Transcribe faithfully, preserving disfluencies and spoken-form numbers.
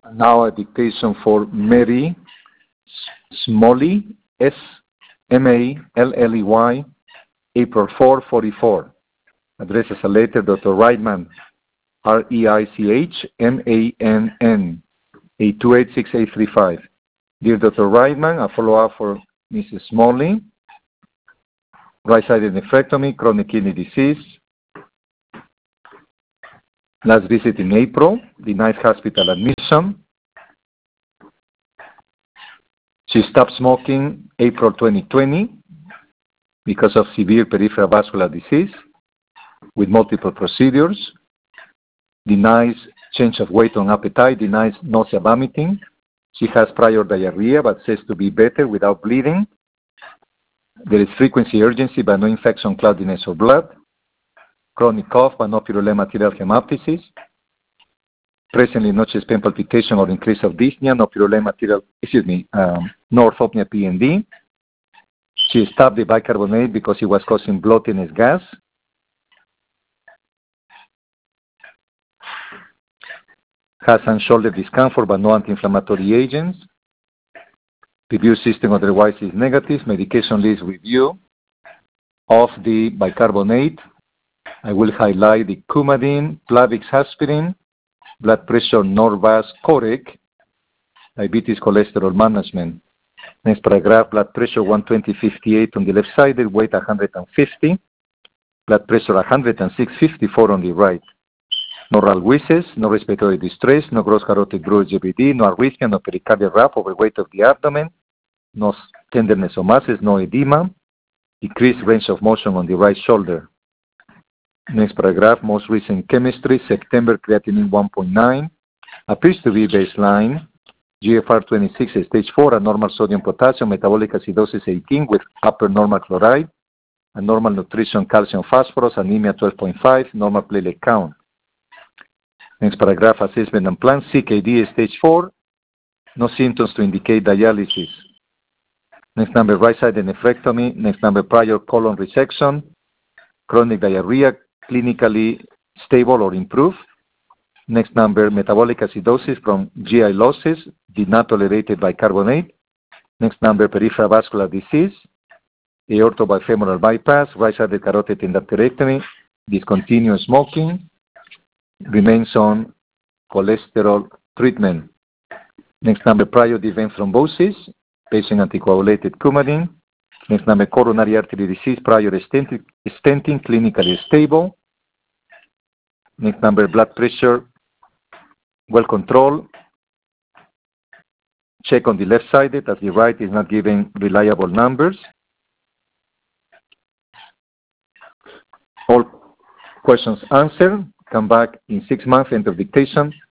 Now a dictation for Mary Smalley, S M A L L E Y, April fourth, forty-four. Address as a letter, Doctor Reitman, R E I C H M A N N, eight two eight six eight three five. Dear Doctor Reitman, a follow-up for Missus Smalley, right-sided nephrectomy, chronic kidney disease. Last visit in April, denied hospital admission. She stopped smoking April twenty twenty because of severe peripheral vascular disease with multiple procedures. Denies change of weight on appetite, denies nausea, vomiting. She has prior diarrhea but says to be better without bleeding. There is frequency, urgency, but no infection, cloudiness, or blood. Chronic cough, but no purulent arterial hemoptysis. Presently, no chest pain, palpitation, or increase of dyspnea, no purulent arterial, excuse me, um, no orthopnea P N D. She stopped the bicarbonate because it was causing bloatiness gas. Has some shoulder discomfort, but no anti-inflammatory agents. Review system otherwise is negative. Medication list review of the bicarbonate. I will highlight the Coumadin, Plavix aspirin, blood pressure Norvasc Corec, diabetes cholesterol management. Next paragraph, blood pressure one twenty fifty-eight on the left side, weight one hundred fifty, blood pressure one hundred six fifty-four on the right. No oral wheezes, no respiratory distress, no gross carotid bruit G B D, no arrhythmia, no pericardial wrap, overweight of the abdomen, no tenderness of masses, no edema, decreased range of motion on the right shoulder. Next paragraph, most recent chemistry, September, creatinine one point nine, appears to be baseline, G F R twenty-six, stage four, abnormal sodium potassium, metabolic acidosis eighteen with upper normal chloride, abnormal nutrition, calcium, phosphorus, anemia twelve point five, normal platelet count. Next paragraph, assessment and plan, C K D, stage four, no symptoms to indicate dialysis. Next number, right-sided nephrectomy. Next number, prior colon resection, chronic diarrhea, clinically stable or improved. Next number, metabolic acidosis from G I losses, did not tolerate bicarbonate. Next number, peripheral vascular disease, aortobifemoral bypass, right-sided carotid endarterectomy, discontinued smoking, remains on cholesterol treatment. Next number, prior event thrombosis, patient anticoagulated Coumadin. Next number, coronary artery disease, prior stenting, stenting, clinically stable. Next number, blood pressure, well controlled. Check on the left side, as the right is not giving reliable numbers. All questions answered. Come back in six months, end of dictation.